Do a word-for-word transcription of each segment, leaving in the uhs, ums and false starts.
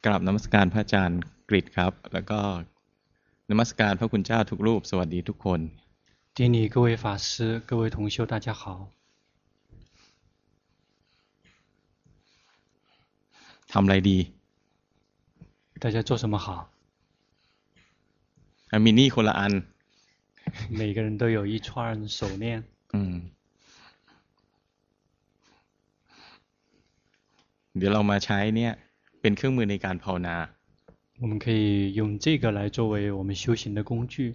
กราบนมัสการพระอาจารย์กฤษครับแล้วก็นมัสการพระคุณเจ้าทุกรูปสวัสดีทุกคน典礼各位法师各位同修大家好ทำอะไรดี大家做什么好มินี่คนละอัน每个人都有一串手链อืมเดี๋ยวเรามาใช้เนี่ยเป็นเครื่องมือในการภาวนา我们可以用这个来作为我们修行的工具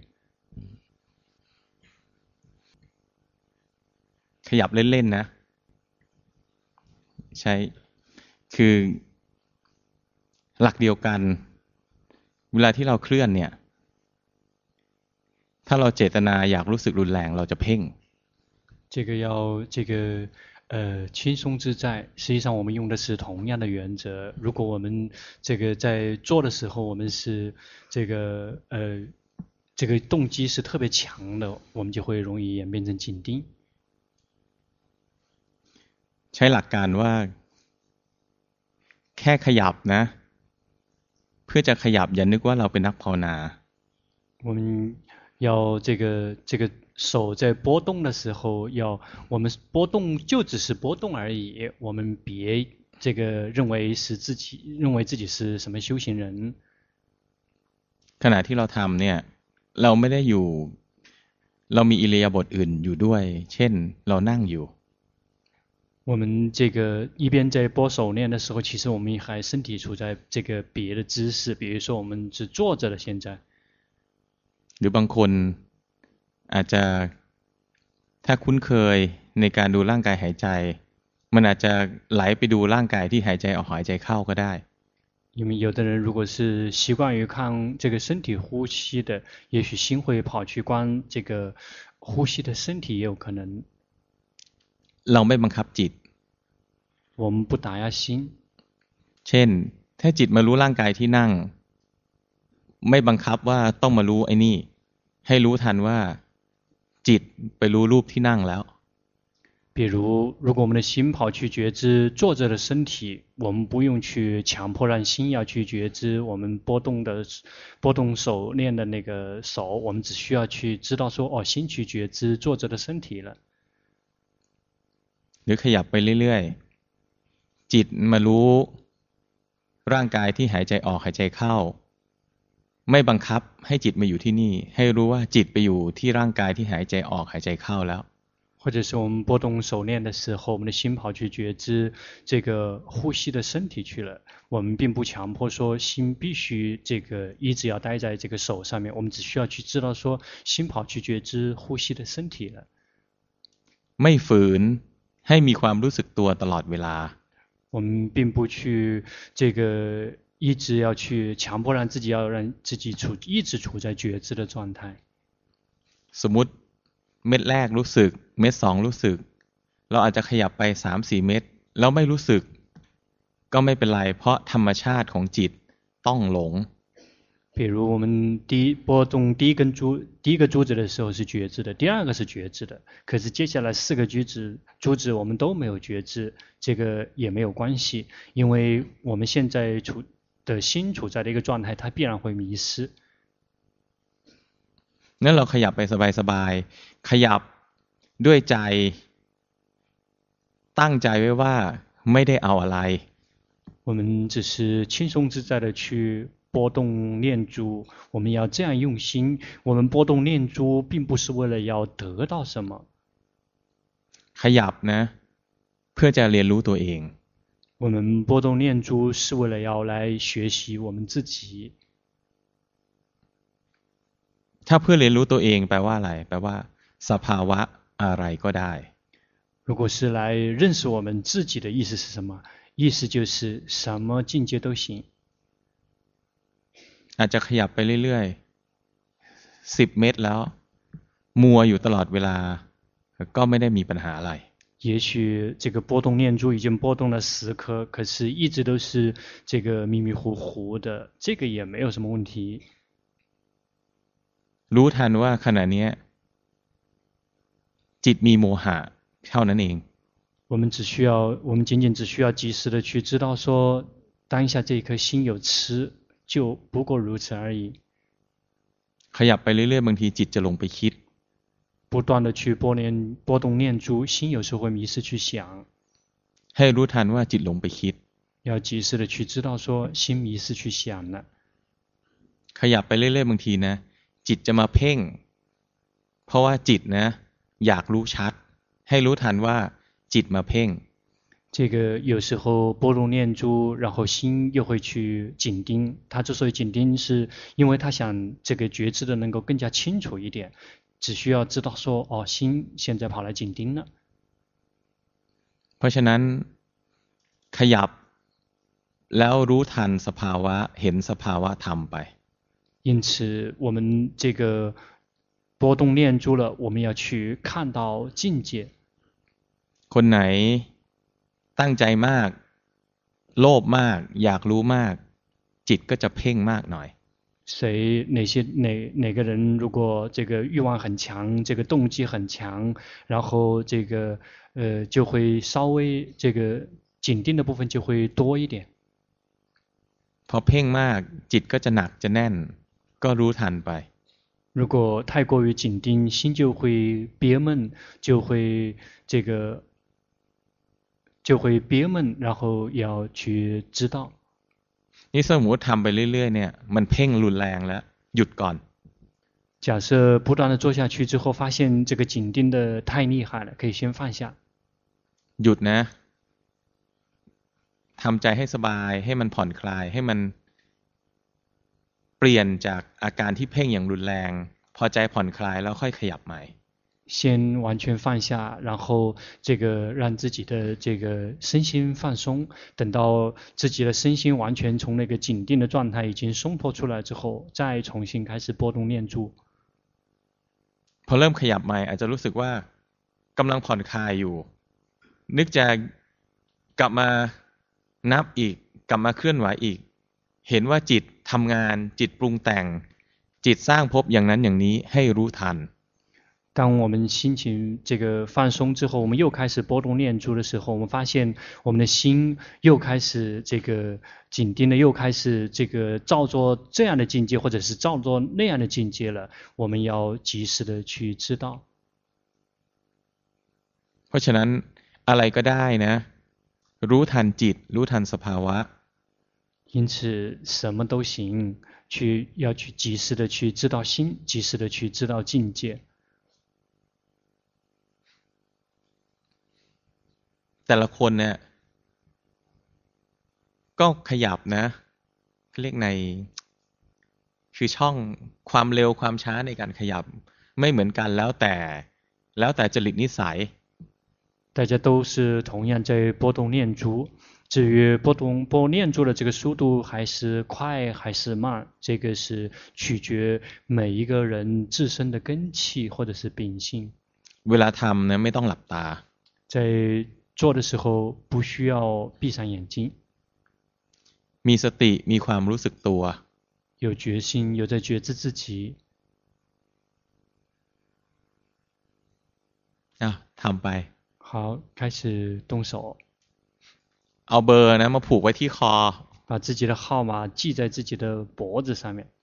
ขยับเล่นๆนะใช้คือหลักเดียวกันเวลาที่เราเคลื่อนเนี่ยถ้าเราเจตนาอยากรู้สึกรุนแรงเราจะเพ่ง这个要这个呃，轻松自在，实际上我们用的是同样的原则。如果我们这个在做的时候，我们是这个呃，这个动机是特别强的，我们就会容易演变成紧盯。 ใช้หลักการว่าแค่ขยับนะเพื่อจะขยับอย่านึกว่าเราเป็นนักภาวนา我们要这个这个。手在波动的时候，要我们波动就只是波动而已，我们别这个认为是自己认为自己是什么修行人。 ขณะที่เราทำเนี่ยเราไม่ได้อยู่เรามีอิริยาบถอื่นอยู่ด้วยเช่นเรานั่งอยู่我们这个一边在拨手链的时候，其实我们还身体处在这个别的姿势，比如说我们是坐着的现在。 หรือบางคนอาจจะถ้าคุ้นเคยในการดูร่างกายหายใจมันอาจจะไหลไปดูร่างกายที่หายใจออกหายใจเข้าก็ได้因为有的人如果是习惯于看这个身体呼吸的，也许心会跑去观这个呼吸的身体，也有可能。 เราไม่บังคับจิต我们不打压心。 เช่นถ้าจิตมารู้ร่างกายที่นั่งไม่บังคับว่าต้องมารู้ไอ้นี่ให้รู้ทันว่าจิตไปรู้รูปที่นั่งแล้ว比如如果我们的心跑去觉知坐着的身体，我们不用去强迫让心要去觉知我们波动的波动手链的那个手，我们只需要去知道说哦，心去觉知坐着的身体了。 หรือขยับไปเรื่อยๆจิตมารู้ร่างกายที่หายใจออกหายใจเข้าไม่บังคับให้จิตมาอยู่ที่นี่ให้รู้ว่าจิตไปอยู่ที่ร่างกายที่หายใจออกหายใจเข้าแล้ว或者是我们拨动手链的时候，我们的心跑去觉知这个呼吸的身体去了。我们并不强迫说心必须这个一直要待在这个手上面，我们只需要去知道说心跑去觉知呼吸的身体了。 ไม่ฝืนให้มีความรู้สึกตัวตลอดเวลา我们并不去这个一直要去强迫让自己要让自己处一直处在觉知的状态。 สมมุติเม็ดแรกรู้สึกเม็ดสองรู้สึกเราอาจจะขยับไป สามสี่ เม็ดแล้วไม่รู้สึกก็ไม่เป็นไรเพราะธรรมชาติของจิตต้องหลง比如我们第一波动第一根珠第一个珠子的时候是觉知的，第二个是觉知的，可是接下来四个珠子珠子我们都没有觉知，这个也没有关系，因为我们现在处的心处在的一个状态，它必然会迷失。 งั้นเราขยับไปสบายๆขยับด้วยใจตั้งใจไว้ว่าไม่ได้เอาอะไร我们只是轻松自在的去拨动念珠，我们要这样用心。我们拨动念珠，并不是为了要得到什么。 ขยับนะเพื่อจะเรียนรู้ตัวเอง我们拨动念珠是为了要来学习我们自己。 ถ้าเพื่อเรียนรู้ตัวเองแปลว่าอะไรแปลว่าสภาวะอะไรก็ได้如果是来认识我们自己的意思是什么？意思就是什么境界都行。 อาจจะขยับไปเรื่อยๆสิบเมตรแล้วมัวอยู่ตลอดเวลาก็ไม่ได้มีปัญหาอะไร也许这个波动念珠已经波动了十颗，可是一直都是这个迷迷糊糊的，这个也没有什么问题。 รู้ทันว่าขณะนี้จิตมีโมหะเท่านั้นเอง我们只需要，我们仅仅只需要及时的去知道说， 当下这一颗心有吃，就不过如此而已。 ขยับไปเรื่อยๆบางทีจิตจะหลงไปคิด不断的去波念波动念珠，心有时候会迷失去想。 ให้รู้ทันว่าจิตหลงไปคิด要及时的去知道说心迷失去想了。 ขยับไปเรื่อยๆบางทีนะจิตจะมาเพ่งเพราะว่าจิตนะอยากรู้ชัดให้รู้ทันว่าจิตมาเพ่ง这个有时候波动念珠，然后心又会去紧盯。他之所以紧盯，是因为他想这个觉知的能够更加清楚一点，只需要知道说，哦，心现在跑来紧盯了。 เพราะฉะนั้นขยับแล้วรู้ทันสภาวะเห็นสภาวะธรรมไป因此，我们这个波动念珠了，我们要去看到境界。 คนไหนตั้งใจมากโลภมากอยากรู้มากจิตก็จะเพ่งมากหน่อย谁哪些哪哪个人如果这个欲望很强，这个动机很强，然后这个呃就会稍微这个紧盯的部分就会多一点。 พอเพ่งมากจิตก็จะหนักจะแน่นก็รู้ทันไป如果太过于紧盯，心就会憋闷，就会这个就会憋闷，然后要去知道。 นี่สมมติทำไปเรื่อยๆเนี่ยมันเพ่งรุนแรงแล้วหยุดก่อน假设不断的做下去之后，发现这个紧盯的太厉害了，可以先放下。 หยุดนะทำใจให้สบายให้มันผ่อนคลายให้มันเปลี่ยนจากอาการที่เพ่งอย่างรุนแรงพอใจผ่อนคลายแล้วค่อยขยับใหม่先完全放下，然后这个让自己的这个身心放松，等到自己的身心完全从那个紧盯的状态已经松脱出来之后，再重新开始波动念珠。 พอเริ่มขยับใหม่อาจจะรู้สึกว่ากำลังผ่อนคลายอยู่นึกจะกลับมานับอีกกลับมาเคลื่อนไหวอีกเห็นว่าจิตทำงานจิตปรุงแต่งจิตสร้างภพอย่างนั้นอย่างนี้ให้รู้ทัน当我们心情这个放松之后，我们又开始波动念珠的时候，我们发现我们的心又开始这个紧盯的，又开始这个照做这样的境界，或者是照做那样的境界了。我们要及时的去知道。 เพราะฉะนั้นอะไรก็ได้นะรู้ทันจิตรู้ทันสภาวะ因此，什么都行，去要去及时的去知道心，及时的去知道境界。 แต่ละคนเนี่ยก็ขยับนะเรียกในคือช่องความเร็วความช้าในการขยับไม่เหมือนกันแล้วแต่แล้วแต่จริตนิสัย大家都是同样在波动念珠，至于波动波念珠的这个速度还是快还是慢，这个是取决每一个人自身的根气或者是秉性。 เวลาทำเนี่ยไม่ต้องหลับตา在做的时候不需要闭上眼睛， มีสติมีความรู้สึกตัว有决心，有在觉知自己。 อ่ะทำไป好，开始动手。 เอาเบอร์นะมาผูกไว้ที่คอ把自己的号码系在自己的脖子上面。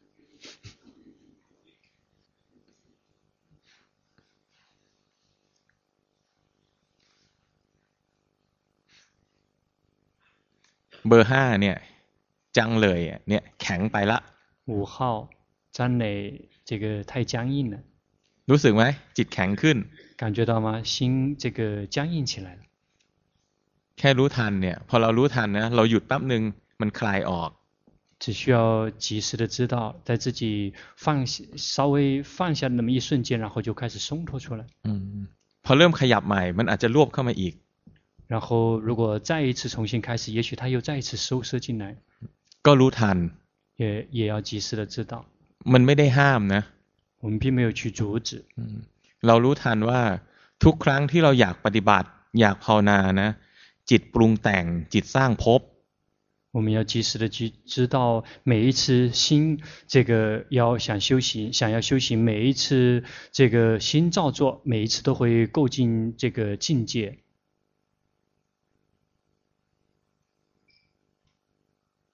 เบอร์ห้าเนี่ยจังเลยเนี่ยแข็งไปละ五号张磊这个太僵硬了รู้สึกไหมจิตแข็งขึ้น感觉到吗心这个僵硬起来了แค่รู้ทันเนี่ยพอเรารู้ทันนะเราหยุดแป๊บนึงมันคลายออก只需要及时的知道在自己放稍微放下那么一瞬间然后就开始松脱出来อืมพอเริ่มขยับใหม่มันอาจจะรวบเข้ามาอีก然后如果再一次重新开始也许他又再一次收摄进来ก็รู้ทัน也也要及时的知道มันไม่ได้ห้ามนะ我们并没有去阻止เรารู้ทันว่าทุกครั้งที่เราอยากปฏิบัติอยากภาวนานะจิตปรุงแต่งจิตสร้างภพ我们要及时的去知道每一次心这个要想修行想要修行每一次这个心造作每一次都会构进这个境界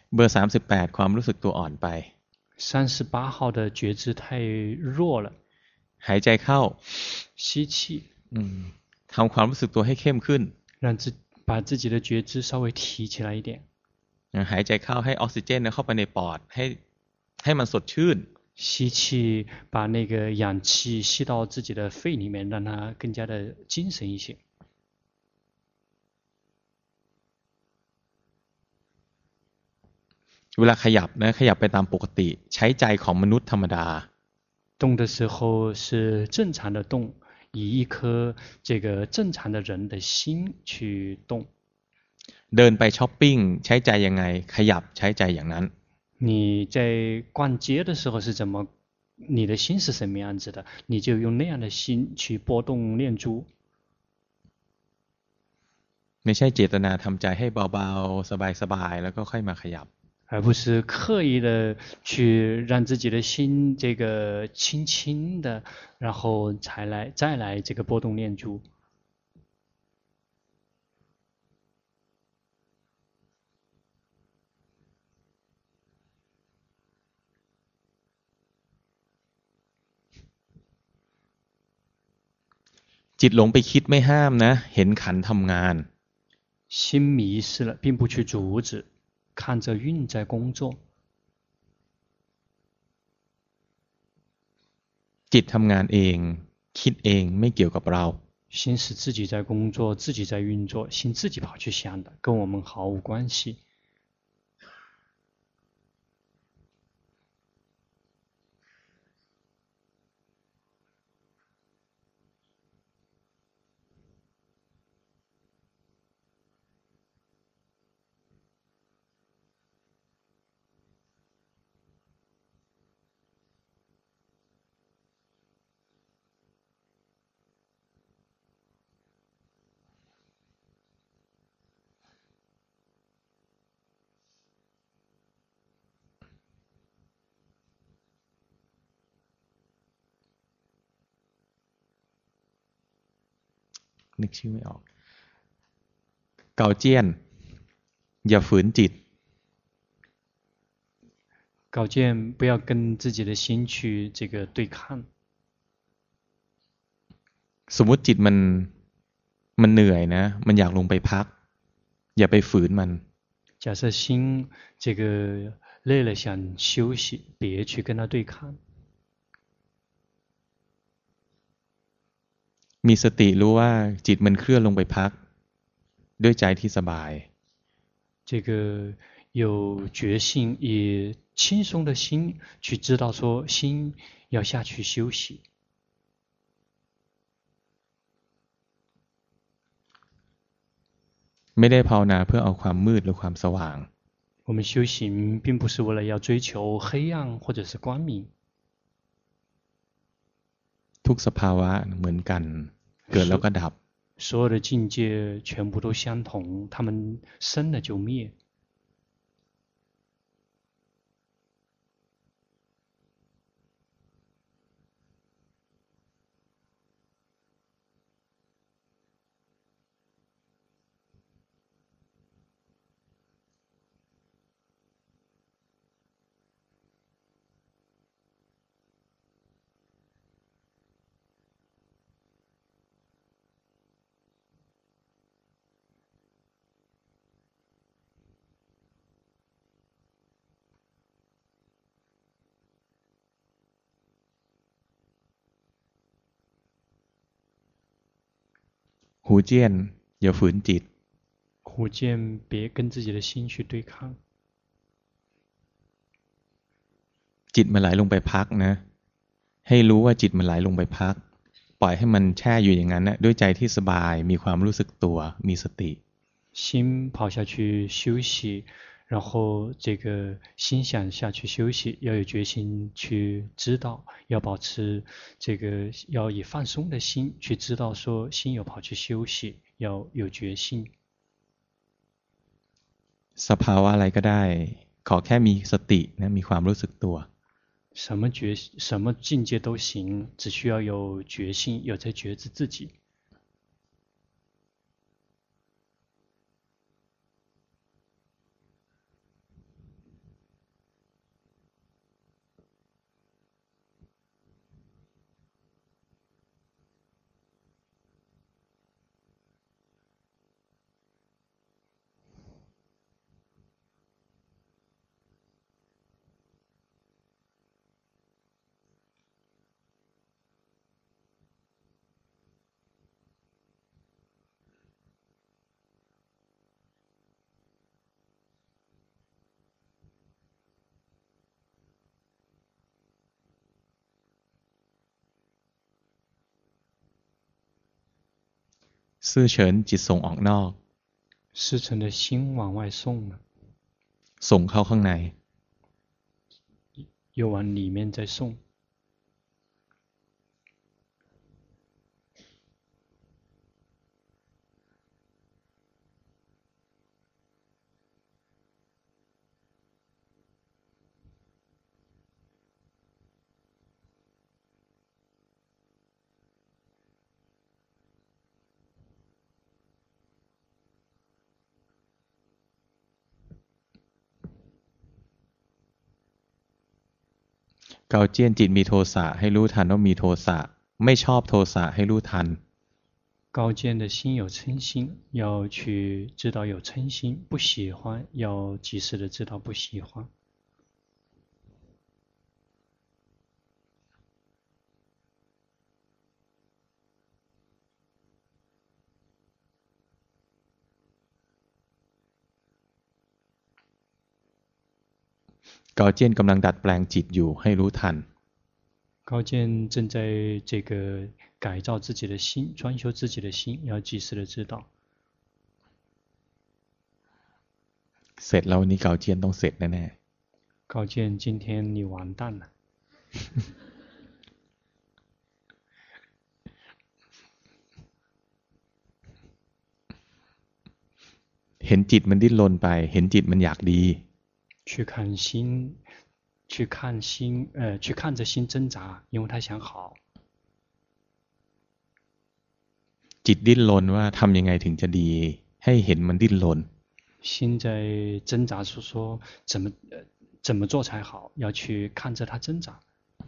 เบอร์สามสิบแปดความรู้สึกตัวอ่อนไป三十八号的觉知太弱了。 หายใจเข้า吸气ทำความรู้สึกตัวให้เข้มขึ้น让自把自己的觉知稍微提起来一点หายใจเข้าให้ออกซิเจนเข้าไปในปอดให้ให้มันสดชื่น吸气把那个氧气吸到自己的肺里面让它更加的精神一些เวลาขยับนะขยับไปตามปกติใช้ใจของมนุษย์ธรรมดา动的时候是正常的动以一颗这个正常的人的心去动เดินไปช้อปปิ้งใช้ใจยังไงขยับใช้ใจอย่างนั้น你在逛街的时候是怎么你的心是什么样子的你就用那样的心去拨动念珠ไม่ใช่เจตนาทำใจให้เบาๆสบายๆแล้วก็ค่อยมาขยับ而不是刻意的去让自己的心这个轻轻的然后才来再来这个拨动念珠จิตหลงไปคิดไม่ห้ามนะเห็นขันธ์ทำงาน心迷失了并不去阻止看着运在工作จิตทำงานเองคิดเองไม่เกี่ยวกับเรา心是自己在工作自己在运作心自己跑去想的跟我们毫无关系นึกชื่อไม่ออกเกาเจี้ยนอย่าฝืนจิต稿件不要跟自己的心去这个对抗สมมุติจิตมันมันเหนื่อยนะมันอยากลงไปพักอย่าไปฝืนมัน假设心这个累了想休息别去跟它对抗มีสติรู้ว่าจิตมันเคลื่อนลงไปพักด้วยใจที่สบาย这个有觉性以轻松的心去知道说心要下去休息ไม่ได้ภาวนาเพื่อเอาความมืดหรือความสว่าง我们修行并不是为了要追求黑暗或者是光明ทุกสภาวะเหมือนกันเกิดแล้วก็ดับ所有的境界全部都相同它们生了就灭หูเจี้ยนอย่าฝืนจิตหูเจี้ยน别跟自己的心去对抗จิตมันไหลลงไปพักนะให้รู้ว่าจิตมันไหลลงไปพักปล่อยให้มันแช่อยู่อย่างนั้นนะด้วยใจที่สบายมีความรู้สึกตัวมีสติ心跑下去休息然后这个心想下去休息要有决心去知道要保持这个要以放松的心去知道说心有跑去休息要有决心สภาวะอะไรก็ได้ขอแค่มีสตินะมีความรู้สึกตัว什么觉什么境界都行只需要有决心有在觉知自己ซื่อเฉินจิตส่งออกนอก师承的心往外送了， ส่งเข้าข้างใน又往里面再送。 เกาเจี้ยนจิตมีโทสะให้รู้ทันว่ามีโทสะไม่ชอบโทสะให้รู้ทัน高见的心有嗔心，要去知道有嗔心；不喜欢，要及时的知道不喜欢。 เกาเจี้ยนกำลังดัดแปลงจิตอยู่ให้รู้ทัน高见正在这个改造自己的心，装修自己的心，要及时的知道。 เสร็จแล้วนี้เกาเจี้ยนต้องเสร็จแน่高见，今天你完蛋了。 เห็นจิตมันดิ้นรนไปเห็นจิตมันอยากดี去看心，去看心，呃，去看着心挣扎，因为他想好。 จิตดิ้นรนว่าทำยังไงถึงจะดีให้เห็นมันดิ้นรน心在挣扎，说说怎么、呃、怎么做才好，要去看着他挣扎。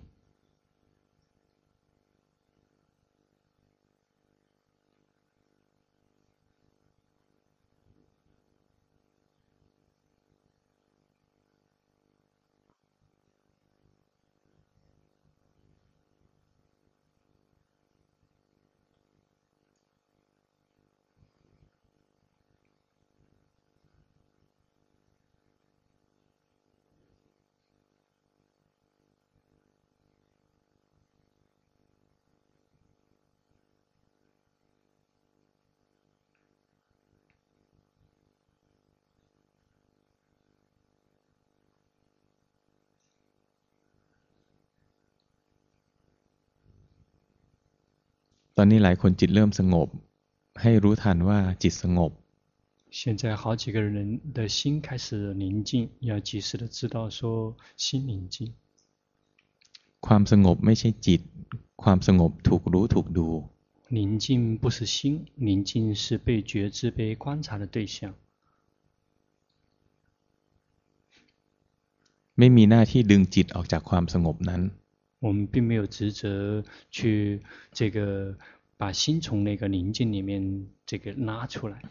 ตอนนี้หลายคนจิตเริ่มสงบให้รู้ทันว่าจิตสงบ现在好几个人的心开始宁静，要及时的知道说心宁静。 ความสงบไม่ใช่จิตความสงบถูกรู้ถูกดู宁静不是心，宁静是被觉知、被观察的对象。 ไม่มีหน้าที่ดึงจิตออกจากความสงบนั้น我们并没有职责去这个把心从那个宁静里面这个拉出来。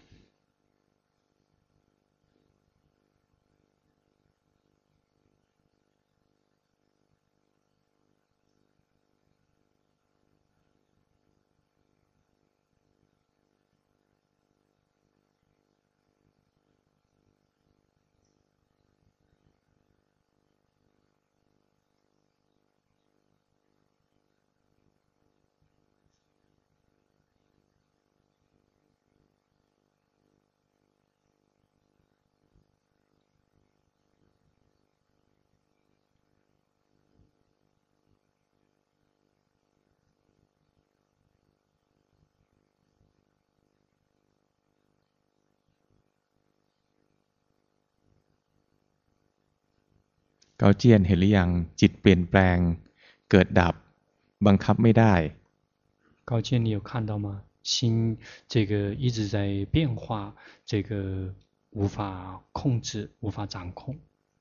เกาเจี้ยนเห็นหรือยังจิตเปลี่ยนแปลงเกิดดับบังคับไม่ได้高见，你有看到吗？心这个一直在变化，这个无法控制，无法掌控。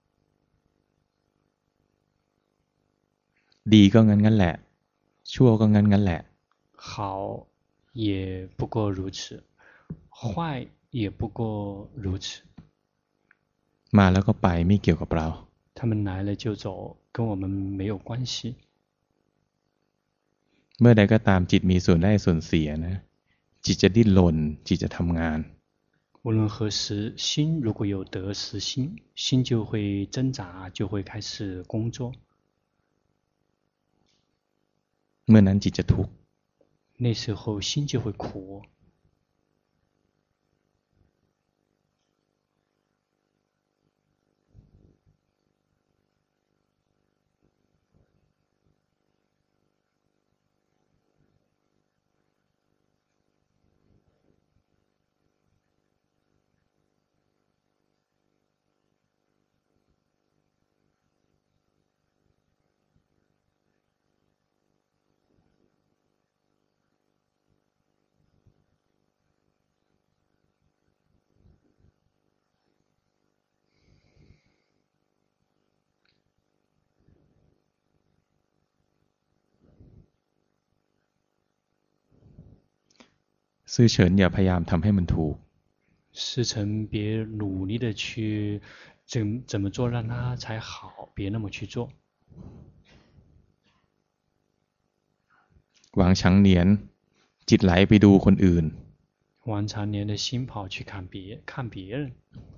ดีก็งั้นงั้นแหละชั่วก็งั้นงั้นแหละ好也不过如此，坏也不过如此。 มาแล้วก็ไปไม่เกี่ยวกับเรา他们来了就走，跟我们没有关系。 เมื่อใดก็ตามจิตมีส่วนได้ส่วนเสียนะจิตจะดิ้นรนจิตจะทำงาน无论何时，心如果有得失心，心就会挣扎，就会开始工作。 เมื่อนั้นจิตจะทุกข์那时候心就会苦。 ซื่อเฉินอย่าพยายามทำให้มันถูก师承别努力的去怎怎么做让它才好，别那么去做。 หวังฉังเหนียนจิตไหลไปดูคนอื่น王长年的心跑去看别看别人。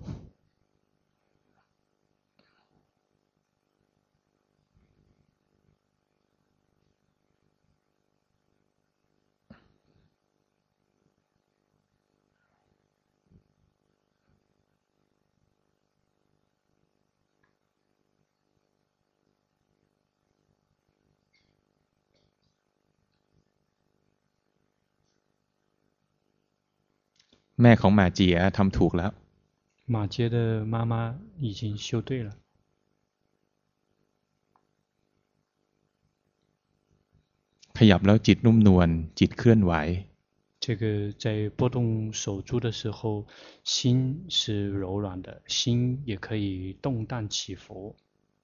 แม่ของหมาเจี๋ยทำถูกแล้ว马街的妈妈已经修对了。 ขยับแล้วจิตนุ่มนวลจิตเคลื่อนไหว这个在拨动手珠的时候，心是柔软的，心也可以动荡起伏。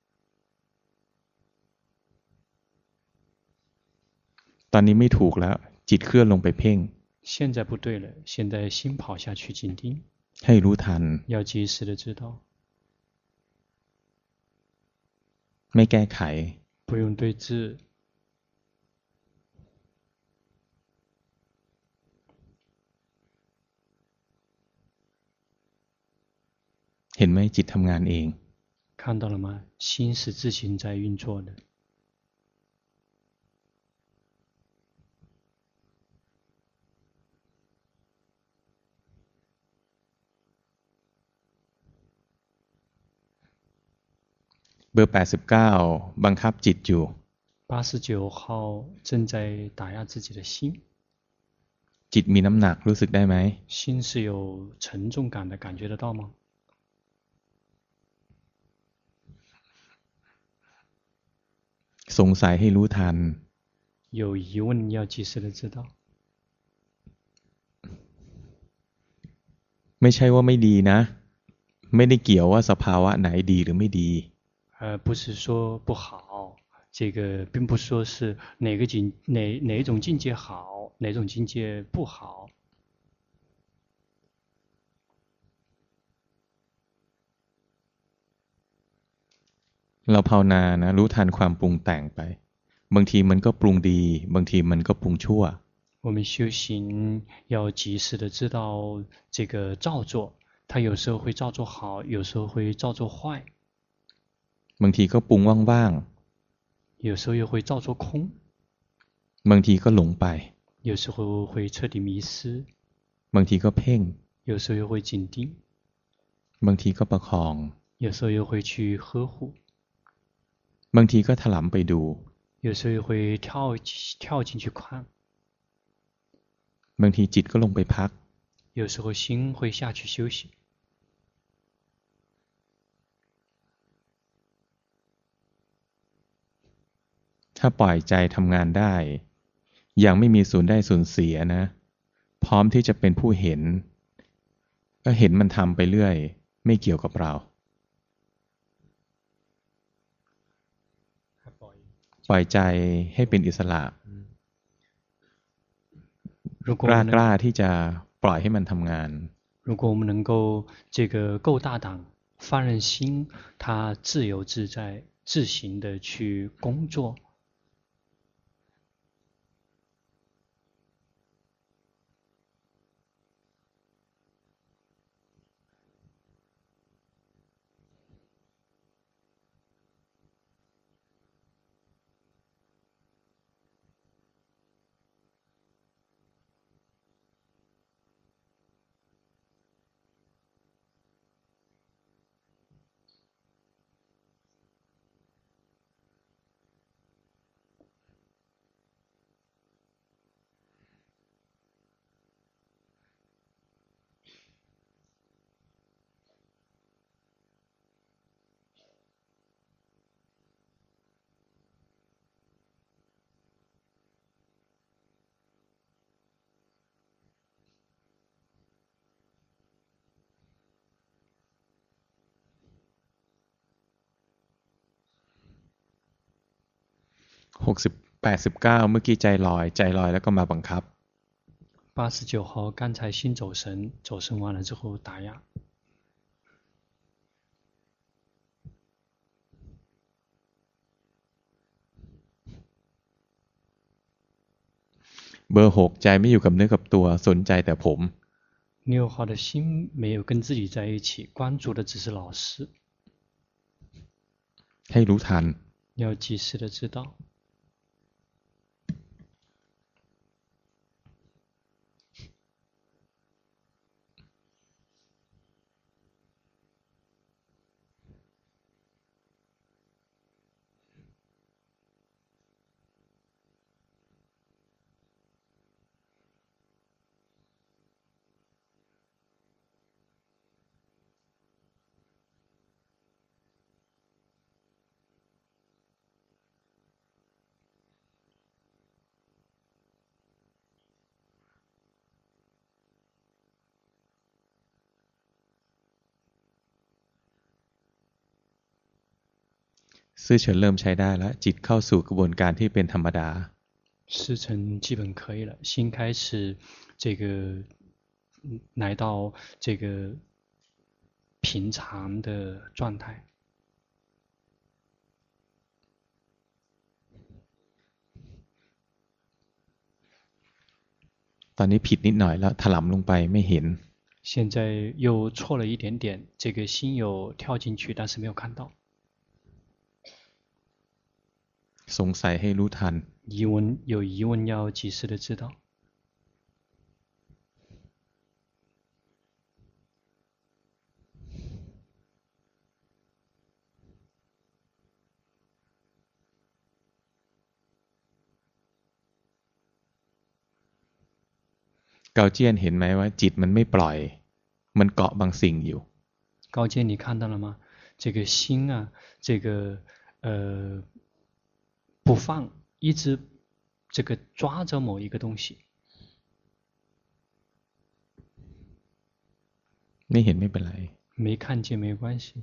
ตอนนี้ไม่ถูกแล้วจิตเคลื่อนลงไปเพ่ง现在不对了，现在心跑下去紧盯， ให้รู้ทัน要及时的知道， ไม่แก้ไข不用对峙。 เห็นไหมจิตทำงานเอง看到了吗？心是自行在运作的。 เบอร์แปดสิบเก้าบังคับจิตอยู่八十九号正在打压自己的心。 จิตมีน้ำหนักรู้สึกได้ไหม心是有沉重感的，感觉得到吗？ สงสัยให้รู้ทัน有疑问要及时的知道。 ไม่ใช่ว่าไม่ดีนะไม่ได้เกี่ยวว่าสภาวะไหนดีหรือไม่ดี呃，不是说不好，这个并不是说是哪个境哪哪一种境界好，哪种境界不好。 เราภาวนานะรู้ทันความปรุงแต่งไปบางทีมันก็ปรุงดีบางทีมันก็ปรุงชั่ว我们修行要及时的知道这个造作，它有时候会造作好，有时候会造作坏。 บางทีก็ปรุงว่างๆ有时候又会造作空บางทีก็หลงไป有时候会彻底迷失บางทีก็เพ่ง有时候又会紧盯บางทีก็ประคอง有时候又会去呵护บางทีก็ถลำไปดู有时候又会跳跳进去看บางทีจิตก็ลงไปพัก有时候心会下去休息ถ้าปล่อยใจทำงานได้ยังไม่มีส่วนได้ส่วนเสียนะพร้อมที่จะเป็นผู้เห็นก็เห็นมันทำไปเรื่อยไม่เกี่ยวกับเราปล่อยใจให้เป็นอิสระกล้ากล้าที่จะปล่อยให้มันทำงาน如果我们能够这个够大胆放任心它自由自在自行的去工作หกสิบแปดสิบเก้าเมื่อกี้ใจลอยใจลอยแล้วก็มาบังคับ八十九号刚才心走神，走神完了之后打压。 เบอร์หกใจไม่อยู่กับเนื้อกับตัวสนใจแต่ผม六号的心没有跟自己在一起，关注的只是老师。 ให้รู้ทัน要及时的知道。 ซื่อเฉินเริ่มใช้ได้แล้วจิตเข้าสู่กระบวนการที่เป็นธรรมดา师承基本可以了，心开始这个来到这个平常的状态。 ตอนนี้ผิดนิดหน่อยแล้วถลำลงไปไม่เห็น现在又错了一点点，这个心有跳进去，但是没有看到。 สงสัยให้รู้ทัน疑问有疑问要及时的知道。 เกาเจี้ยนเห็นไหมว่าจิตมันไม่ปล่อยมันเกาะบางสิ่งอยู่高阶你看到了吗？这个心啊，这个呃不放，一直这个抓着某一个东西。 ไม่เห็นไม่เป็นไร没看见没关系。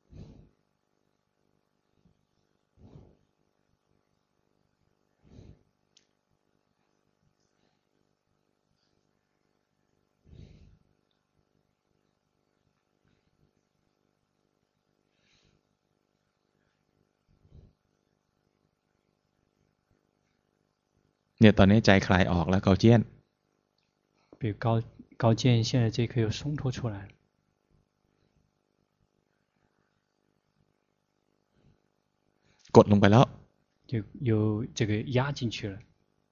เนี่ยตอนนี้ใจคลายออกแล้วเกาเจี้ยน比如高高见现在这一刻又松脱出来了， กดลงไปแล้ว有有这个压进去了。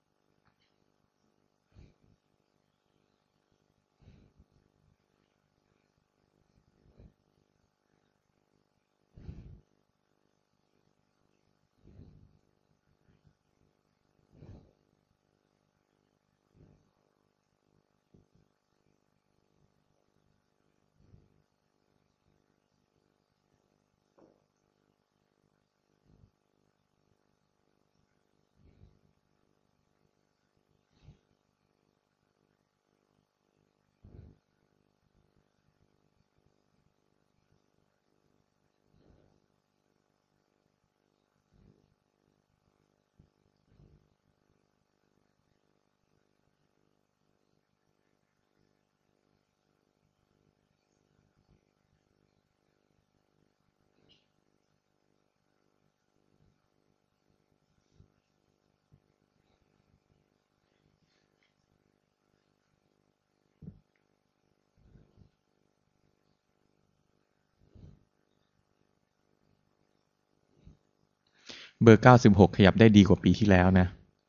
เบอร์เก้าสิบหกขยับได้ดีกว่าปีที่แล้วนะ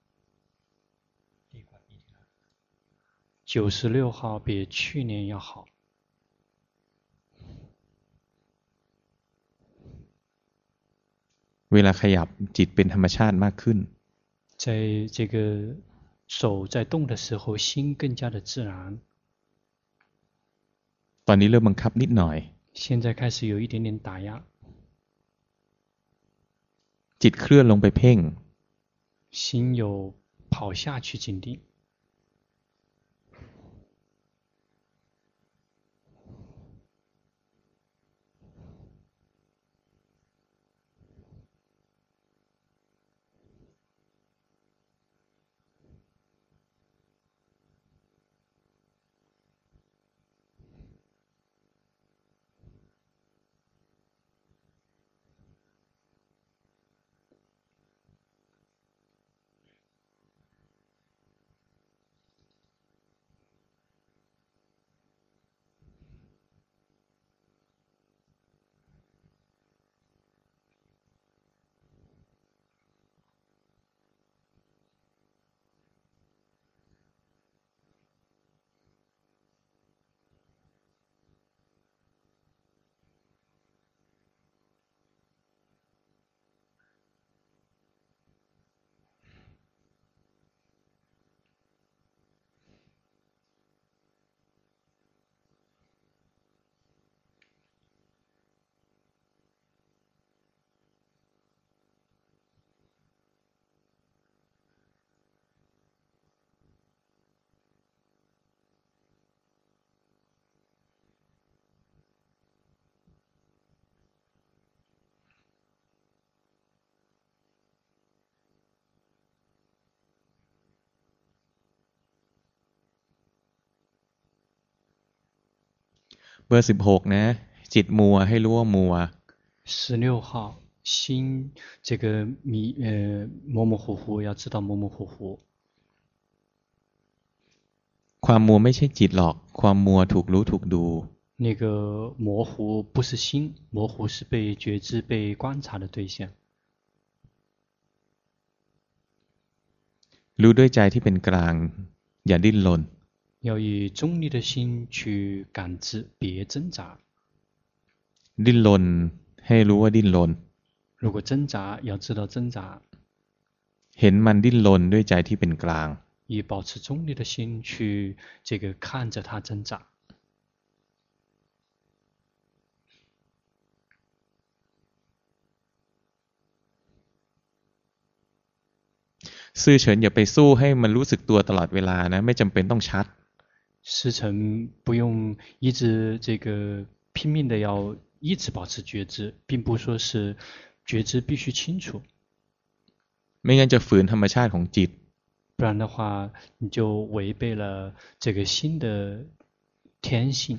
九十六号比去年要好。 เวลาขยับจิตเป็นธรรมชาติมากขึ้น在这个手在动的时候，心更加的自然。 ตอนนี้เริ่มบังคับนิดหน่อย现在开始有一点点打压。 จิตเคลื่อนลงไปเพ่ง心有跑下去紧盯。 เบอร์สิบหกนะจิตมัวให้รู้ว่ามัว十六号心这个迷呃模模糊糊，要知道模模糊糊。 ความมัวไม่ใช่จิตหรอกความมัวถูกรู้ถูกดู那个模糊不是心，模糊是被觉知、被观察的对象。 รู้ด้วยใจที่เป็นกลางอย่าดิ้นรน要以中立的心去感知，别挣扎。 ดิ้นรนให้รู้ว่าดิ้นรน如果挣扎，要知道挣扎。 เห็นมันดิ้นรนด้วยใจที่เป็นกลาง以保持中立的心去这个看着它挣扎。 ซื่อเฉินอย่าไปสู้ให้มันรู้สึกตัวตลอดเวลานะไม่จำเป็นต้องชัด师承不用一直这个拼命的要一直保持觉知，并不说是觉知必须清楚， ไม่งั้นจะฝืนธรรมชาติของจิต不然的话你就违背了这个心的天性。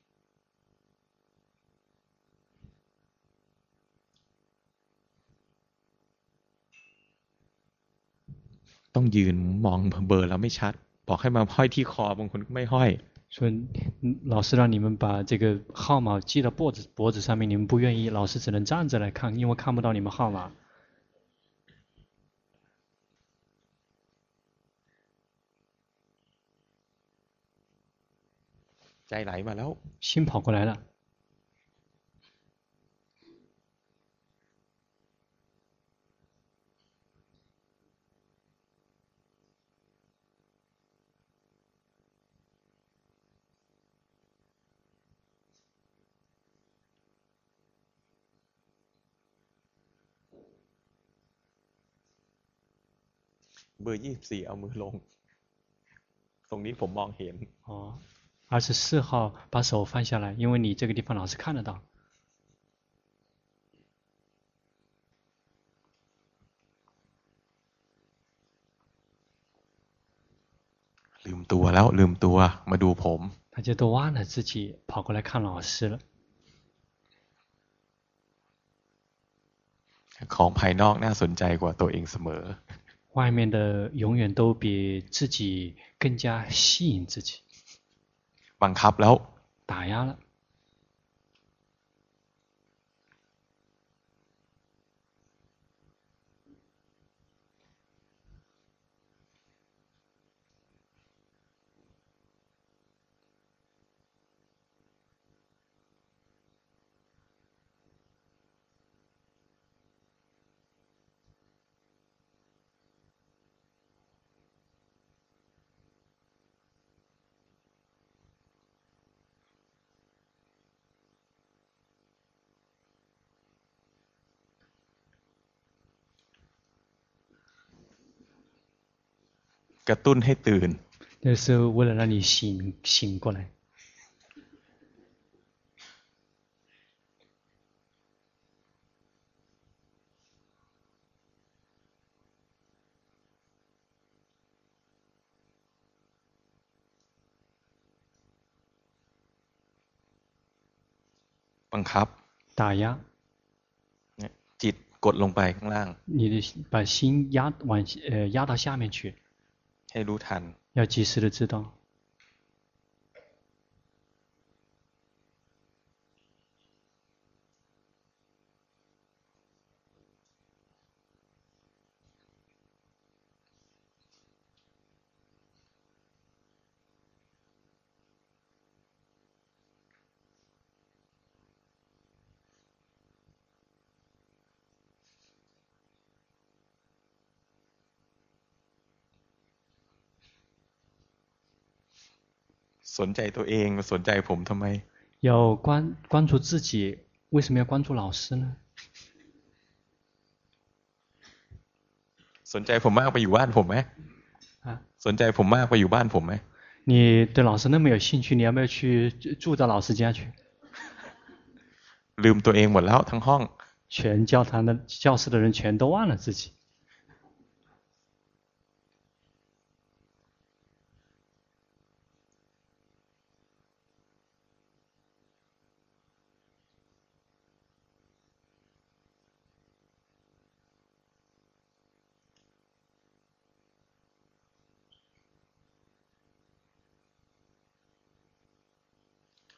ต้องยืนมองเบอร์แล้วไม่ชัดบอกให้มาห้อยที่คอบางคนก็ไม่ห้อย说老师让你们把这个号码系到脖子脖子上面，你们不愿意，老师只能站着来看，因为看不到你们号码。 ใจไหลมาแล้ว心跑过来了。 เบอร์ยี่สิบสี่เอามือลงตรงนี้ผมมองเห็น哦二十四号把手放下来，因为你这个地方老是看得到。 ลืมตัวแล้วลืมตัวมาดูผม大家都忘了自己跑过来看老师了。 ของภายนอกน่าสนใจกว่าตัวเองเสมอ外面的永远都比自己更加吸引自己。 บังคับแล้ว打压了。 กระตุ้นให้ตื่น那是为了让你醒醒过来。 บังคับ打压จิตกดลงไปข้างล่าง你的把心压往呃压到下面去ให้รู้ทัน要及时的知道สนใจตัวเองสนใจผมทำไม要关关注自己为什么要关注老师呢สนใจผมมากไปอยู่บ้านผมไหมสนใจผมมากไปอยู่บ้านผมไหม你对老师那么有兴趣你要不要去住到老师家去ลืมตัวเองหมดแล้วทั้งห้อง全教堂的教室的人全都忘了自己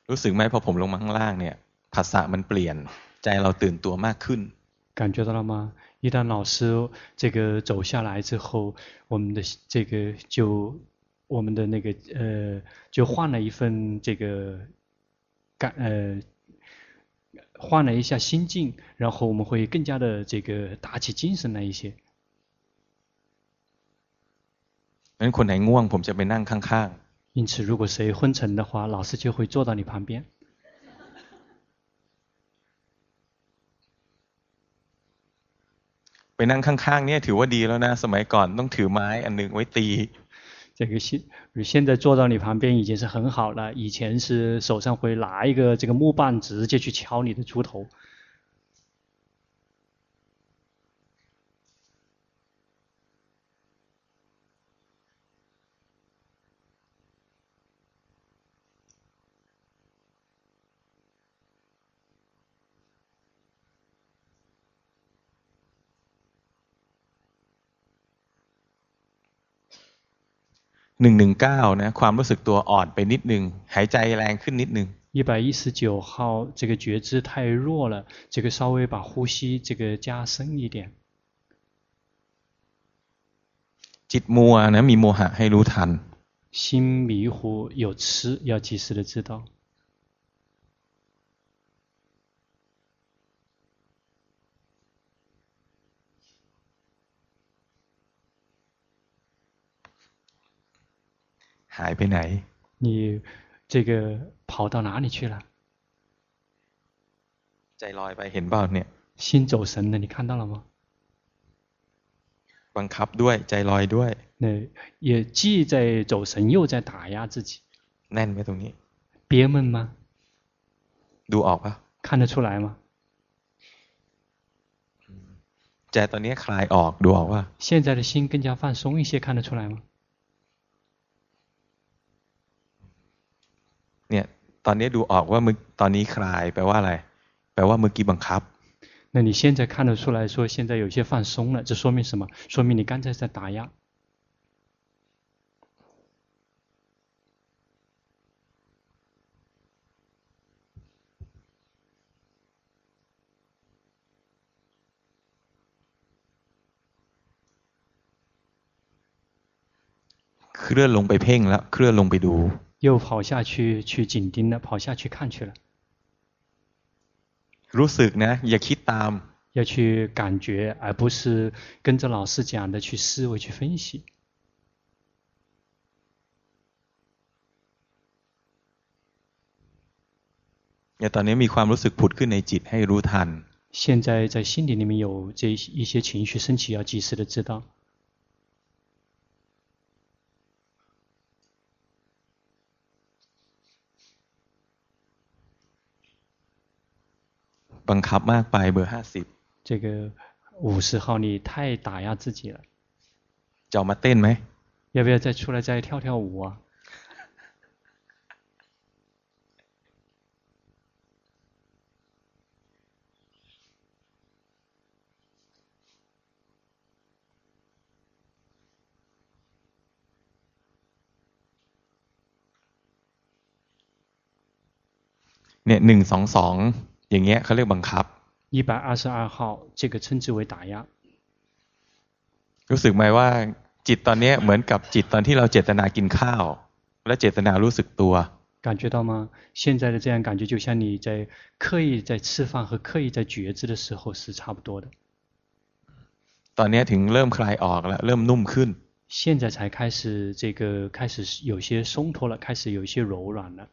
รู้สึกไหมพอผมลงมาข้างล่างเนี่ยภาษามันเปลี่ยนใจเราตื่นตัวมากขึ้น感觉到了吗？一旦老师这个走下来之后，我们的这个就我们的那个呃，就换了一份这个感呃，换了一下心境，然后我们会更加的这个打起精神来一些。 งั้นคนไหนง่วงผมจะไปนั่งข้าง因此，如果谁昏沉的话，老师就会坐到你旁边。 ไปนั่งข้างๆเนี่ยถือว่าดีแล้วนะสมัยก่อนต้องถือไม้อันหนึ่งไว้ตี这个现现在坐到你旁边已经是很好了，以前是手上会拿一个这个木棒直接去敲你的猪头。 หนึ่งหนึ่งเก้านะความรู้สึกตัวอ่อนไปนิดนึงหายใจแรงขึ้นนิดนึง一百一十九号，这个觉知太弱了，这个稍微把呼吸这个加深一点。 จิตมัวนะมีโมหะให้รู้ทัน心迷糊有痴，要及时的知道。 หายไปไหน你这个跑到哪里去了？ ใจลอยไปเห็นเปล่าเนี่ย心走神了，你看到了吗？ บังคับด้วยใจลอยด้วย那也既在走神，又在打压自己。 แน่นไหมตรงนี้憋闷吗？ ดูออกปะ看得出来吗？ ใจตอนนี้คลายออกดูออกว่า现在的心更加放松一些，看得出来吗？ เนี่ยตอนนี้ดูออกว่ามึตอนนี้คลายแปลว่าอะไรแปลว่าเมื่อกี้บังคับ那你现在看得出来说现在有些放松了，这说明什么？说明你刚才在打压。 เคลื่อนลงไปเพ่งแล้วเคลื่อนลงไปดู又跑下去去紧盯了，跑下去看去了。 รู้สึกนะอย่าคิดตาม要去感觉，而不是跟着老师讲的去思维去分析。 เนี่ยตอนนี้มีความรู้สึกผุดขึ้นในจิตให้รู้ทัน现在在心底里面有这一些情绪升起，要及时的知道。 บังคับมากไปเบอร์ห้าสิบ这个五十号你太打压自己了。 จะออกมาเต้นไหม要不要再出来再跳跳舞啊？ เนี่ยหนึ่งสองสองอย่างเงี้ยเขาเรียกบังคับ一百二十二号，这个称之为打压。 รู้สึกไหมว่าจิตตอนนี้เหมือนกับจิตตอนที่เราเจตนากินข้าวและเจตนารู้สึกตัว感觉到吗？现在的这样感觉，就像你在刻意在吃饭和刻意在觉知的时候是差不多的。 ตอนนี้ถึงเริ่มคลายออกแล้วเริ่มนุ่มขึ้น现在才开始这个开始有些松脱了，开始有一些柔软了。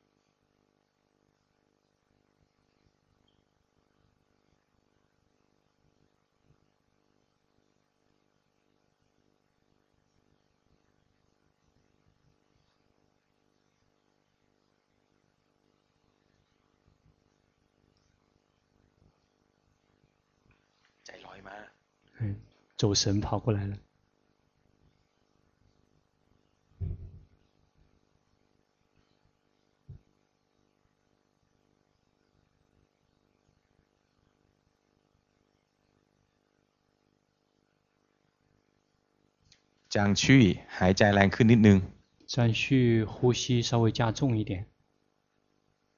ใจลอยมา嗯，走神跑过来了。 จางชี่หายใจแรงขึ้นนิดนึง张旭呼吸稍微加重一点。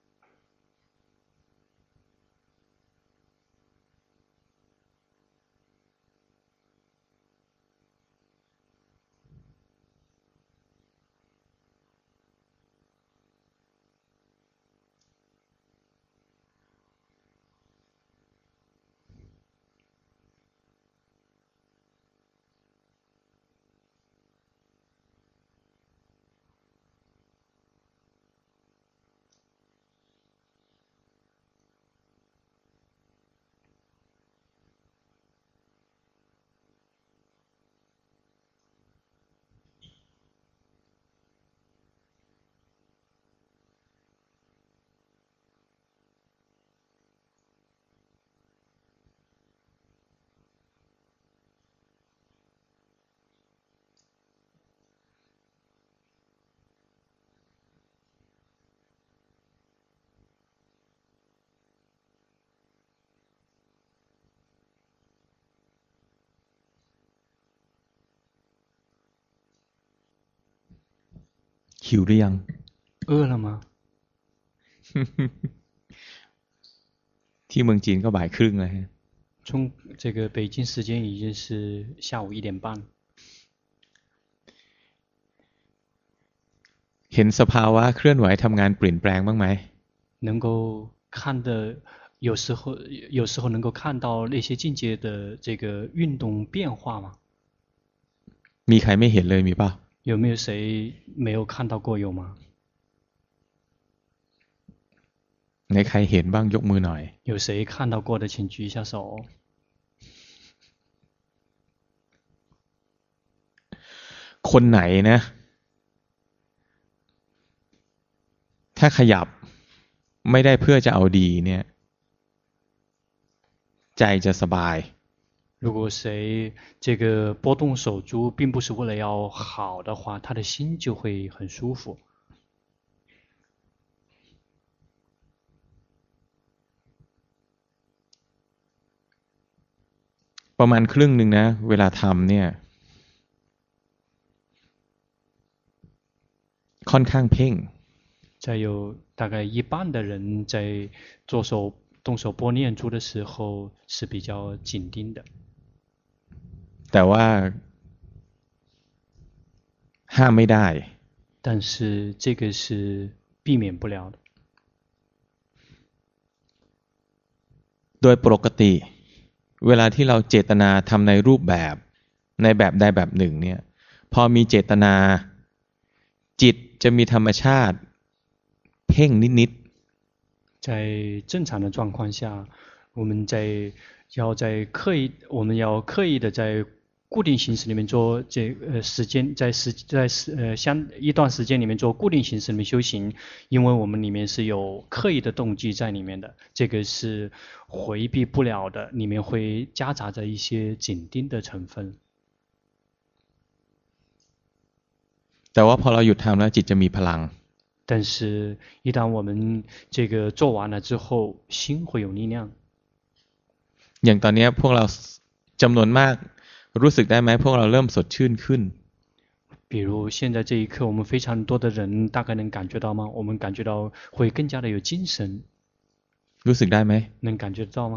หิวหรือยัง饿了吗ที่เมืองจีนก็บ่ายครึ่งแล้วฮะ中这个北京时间已经是下午一点半เห็นสภาวะเคลื่อนไหวทำงานเปลี่ยนแปลงบ้างไหม能够看的有时候有时候能够看到那些境界的这个运动变化吗มีใครไม่เห็นเลยมีป่ะ有没有谁没有看到过有吗ในใครเห็นบ้างยกมือหน่อย有谁看到过的请举一下手คนไหนนะถ้าขยับไม่ได้เพื่อจะเอาดีเนี่ยใจจะสบาย如果谁这个拨动手珠并不是为了要好的话他的心就会很舒服ประมาณครึ่งหนึ่งนะเวลาทำเนี่ยค่อนข้างเพ่ง再有大概一半的人在做手动手拨念珠的时候是比较紧盯的แต่ว่าห้ามไม่ได้但是这个是避免不了的โดยปกติเวลาที่เราเจตนาทำในรูปแบบในแบบใดแบบหนึ่งเนี่ยพอมีเจตนาจิตจะมีธรรมชาติเพ่งนิดๆ在正常的状况下我们在要在刻意我们要刻意的在固定形式里面做这呃时间在时在呃相一段时间里面做固定形式里面修行因为我们里面是有刻意的动机在里面的这个是回避不了的里面会夹杂着一些紧盯的成分แต่ว่าพอเราหยุดทำแล้วจิตจะมีพลัง但是一旦我们这个做完了之后心会有力量อย่างตอนนี้พวกเราจำนวนมากรู้สึกได้ไหมพวกเราเริ่มสดชื่นขึ้น比如现在这一刻我们非常多的人大概能感觉到吗我们感觉到会更加的有精神รู้สึกได้ไหม能感觉到吗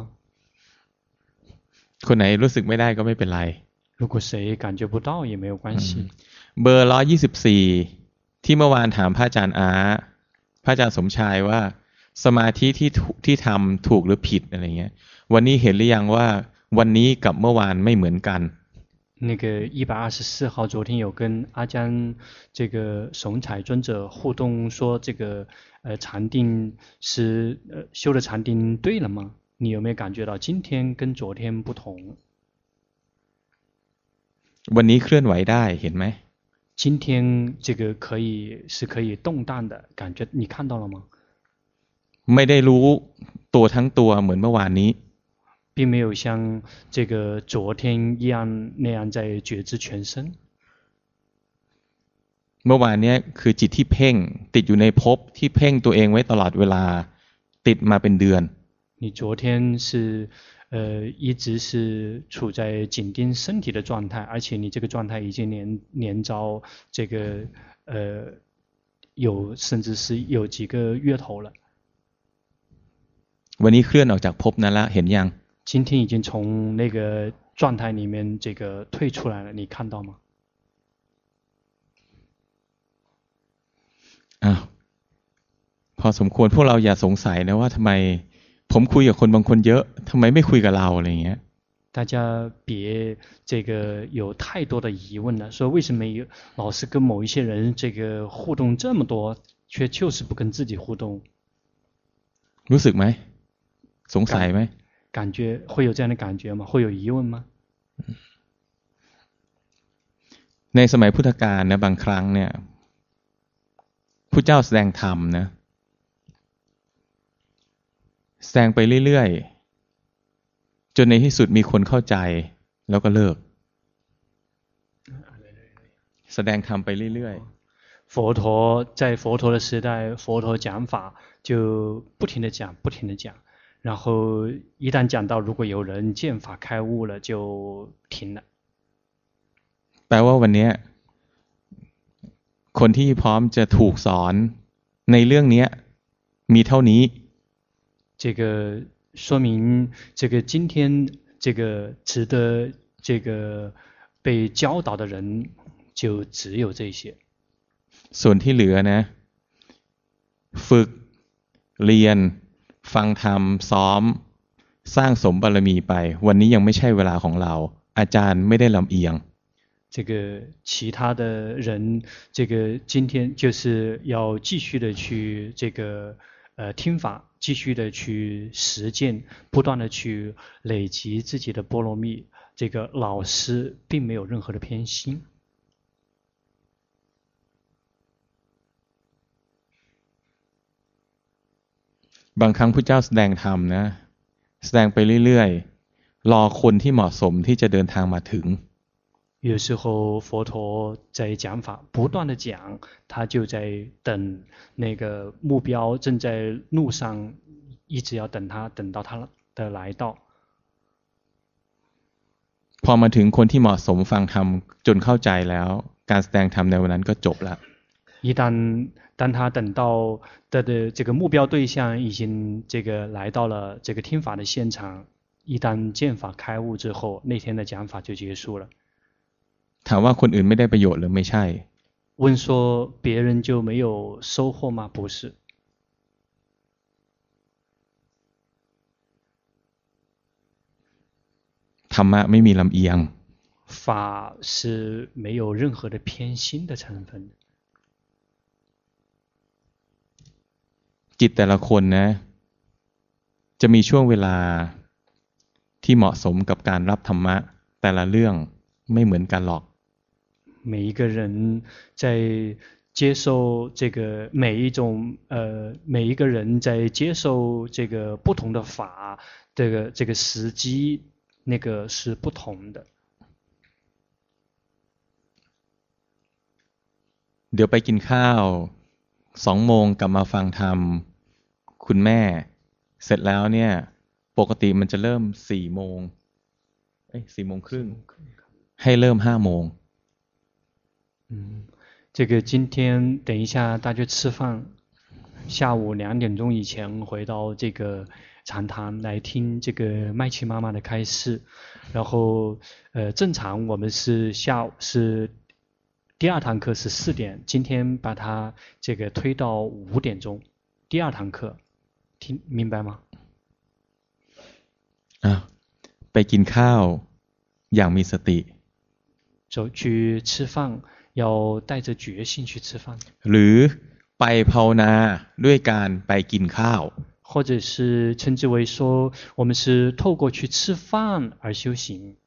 คนไหนรู้สึกไม่ได้ก็ไม่เป็นไร如果谁感觉不到也没有关系เบอร์ร้อยยี่สิบสี่ที่เมื่อวานถามพระอาจารย์อาพระอาจารย์สมชายว่าสมาธิที่ที่ทำถูกหรือผิดอะไรเงี้ยวันนี้เห็นหรือยังว่าวันนี้กับเมื่อวานไม่เหมือนกัน那个一百二十四号昨天有跟阿江这个sống彩尊者互动说这个呃禅定是呃修的禅定对了吗你有没有感觉到今天跟昨天不同วันนี้เคลื่อนไหวได้เห็นไหม今天这个可以是可以动荡的感觉你看到了吗ไม่ได้รู้ตัวทั้งตัวเหมือนเมื่อวานนี้并没有像这个昨天一样那样在觉知全身เมื่อวานนี้คือจิตที่เพ่งติดอยู่ในภพที่เพ่งตัวเองไว้ตลอดเวลาติดมาเป็นเดือน你昨天是呃一直是处在紧盯身体的状态而且你这个状态已经连连着这个呃有甚至是有几个月头了วันนี้เคลื่อนออกจากภพนั้นละเห็นยัง今天已经从那个状态里面这个退出来了你看到吗อ้าวพอสมควรพวกเราอย่าสงสัยนะว่าทำไมผมคุยกับคนบางคนเยอะทำไมไม่คุยกับเราอะไรเงี้ย大家别这个有太多的疑问了说为什么有老是跟某一些人这个互动这么多却就是不跟自己互动รู้สึกไหมสงสัยไหม感觉会有这样的感觉吗会有疑问吗ในสมัยพุทธกาลนะบางครั้งเนี่ยพุทธเจ้าแสดงธรรมนะแสดงไปเรื่อยๆจนในที่สุดมีคนเข้าใจแล้วก็เลิกแสดงธรรมไปเรื่อยๆ佛陀在佛陀的时代佛陀讲法就不停地讲不停地讲然后一旦讲到如果有人见法开悟了就停了แปลว่าวันนี้คนที่พร้อมจะถูกสอนในเรื่องนี้มีเท่านี้这个说明这个今天这个值得这个被教导的人就只有这些。 ส่วนที่เหลือนะฝึกเรียนฟังธรรมซ้อมสร้างสมบารมีไปวันนี้ยังไม่ใช่เวลาของเราอาจารย์ไม่ได้ลำเอียง这个其他的人这个今天就是要继续的去这个呃听法继续的去实践不断的去累积自己的波罗蜜这个老师并没有任何的偏心บางครั้งพระเจ้าแสดงธรรมนะแสดงไปเรื่อยๆรอคนที่เหมาะสมที่จะเดินทางมาถึง有时候佛陀在讲法不断的讲他就在等那个目标正在路上一直要等他等到他的来到พอมาถึงคนที่เหมาะสมฟังธรรมจนเข้าใจแล้วการแสดงธรรมในวันนั้นก็จบแล้ว一旦当他等到的的这个目标对象已经这个来到了这个听法的现场一旦见法开悟之后那天的讲法就结束了ถามว่าคนอื่นไม่ได้ประโยชน์หรือไม่ใช่问说别人就没有收获吗不是ธรรมะไม่มีลำเอียง法是没有任何的偏心的成分จิตแต่ละคนนะจะมีช่วงเวลาที่เหมาะสมกับการรับธรรมะแต่ละเรื่องไม่เหมือนกันหรอก每一个人在接受这个每一种呃每一个人在接受这个不同的法这个这个时机那个是不同的เดี๋ยวไปกินข้าวสองโมงกลับมาฟังธรรมคุณแม่เสร็จแล้วเนี่ยปกติมันจะเริ่มสี่โมงเอ้ยสี่โมงครึ่งให้เริ่มห้าโมง嗯，这个今天等一下大家吃饭，下午两点钟以前回到这个禅堂来听这个麦琪妈妈的开示，然后呃正常我们是下午是第二堂课是四点，今天把它这个推到五点钟，第二堂课，听明白吗？ 啊，ไปกินข้าวอย่างมีสติ走去吃饭。要带着决心去吃饭หรือไปภาวนาด้วยการไปกินข้าว或者是称之为说我们是透过去吃饭而修行